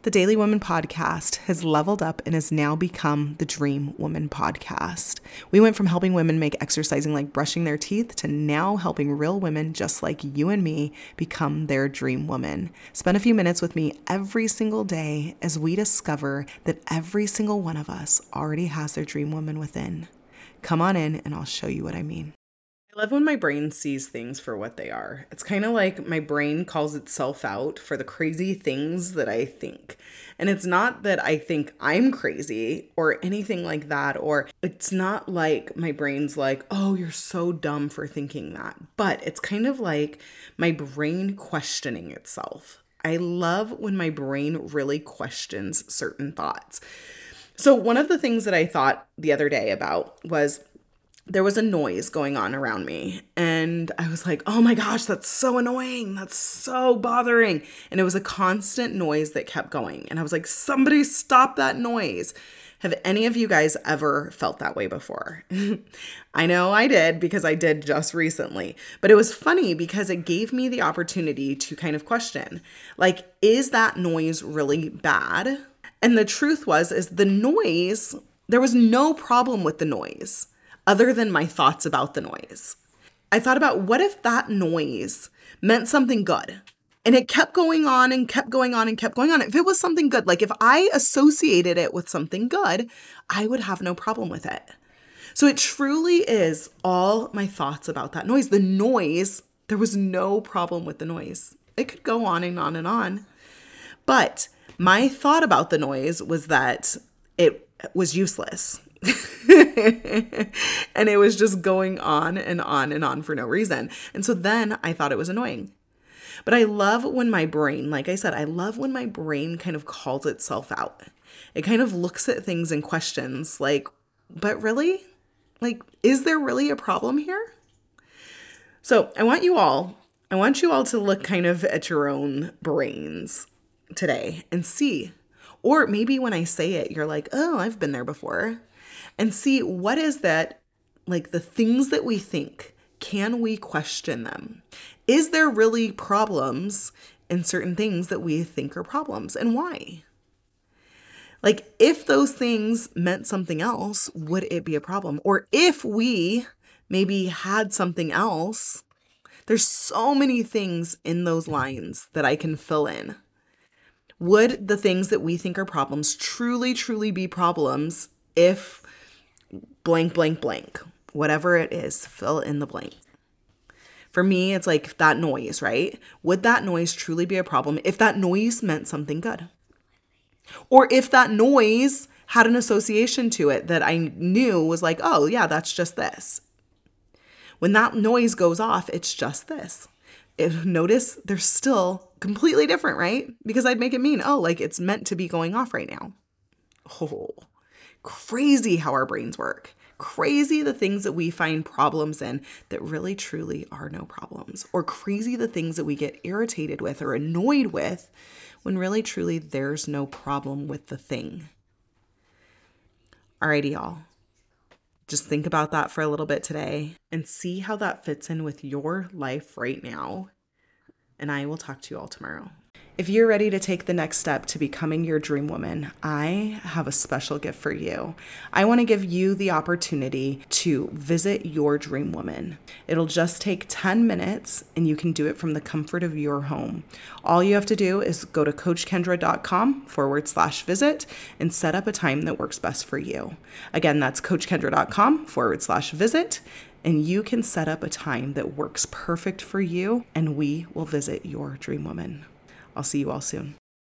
The Daily Woman podcast has leveled up and has now become the Dream Woman podcast. We went from helping women make exercising like brushing their teeth to now helping real women just like you and me become their dream woman. Spend a few minutes with me every single day as we discover that every single one of us already has their dream woman within. Come on in and I'll show you what I mean. I love when my brain sees things for what they are. It's kind of like my brain calls itself out for the crazy things that I think. And it's not that I think I'm crazy or anything like that, or it's not like my brain's like, oh, you're so dumb for thinking that. But it's kind of like my brain questioning itself. I love when my brain really questions certain thoughts. So one of the things that I thought the other day about was there was a noise going on around me and I was like, oh my gosh, that's so annoying. That's so bothering. And it was a constant noise that kept going. And I was like, somebody stop that noise. Have any of you guys ever felt that way before? I know I did because I did just recently, but it was funny because it gave me the opportunity to kind of question, like, is that noise really bad? And the truth is the noise, there was no problem with the noise other than my thoughts about the noise. I thought about what if that noise meant something good and it kept going on and kept going on and kept going on. If it was something good, like if I associated it with something good, I would have no problem with it. So it truly is all my thoughts about that noise. The noise, there was no problem with the noise. It could go on and on and on. But my thought about the noise was that it was useless. And it was just going on and on and on for no reason. And so then I thought it was annoying. But I love when my brain, like I said, I love when my brain kind of calls itself out. It kind of looks at things and questions like, but really? Like, is there really a problem here? So I want you all to look kind of at your own brains today and see, or maybe when I say it, you're like, oh, I've been there before. And see, what is that, like the things that we think, can we question them? Is there really problems in certain things that we think are problems, and why? Like if those things meant something else, would it be a problem? Or if we maybe had something else, there's so many things in those lines that I can fill in. Would the things that we think are problems truly, truly be problems if blank, blank, blank, whatever it is, fill in the blank. For me, it's like that noise, right? Would that noise truly be a problem if that noise meant something good? Or if that noise had an association to it that I knew was like, oh yeah, that's just this. When that noise goes off, it's just this. Notice they're still completely different, right? Because I'd make it mean, oh, like it's meant to be going off right now. Oh, crazy how our brains work. Crazy the things that we find problems in that really truly are no problems. Or crazy the things that we get irritated with or annoyed with when really truly there's no problem with the thing. Alrighty, y'all. Just think about that for a little bit today and see how that fits in with your life right now. And I will talk to you all tomorrow. If you're ready to take the next step to becoming your dream woman, I have a special gift for you. I want to give you the opportunity to visit your dream woman. It'll just take 10 minutes and you can do it from the comfort of your home. All you have to do is go to coachkendra.com/visit and set up a time that works best for you. Again, that's coachkendra.com/visit. And you can set up a time that works perfect for you and we will visit your dream woman. I'll see you all soon.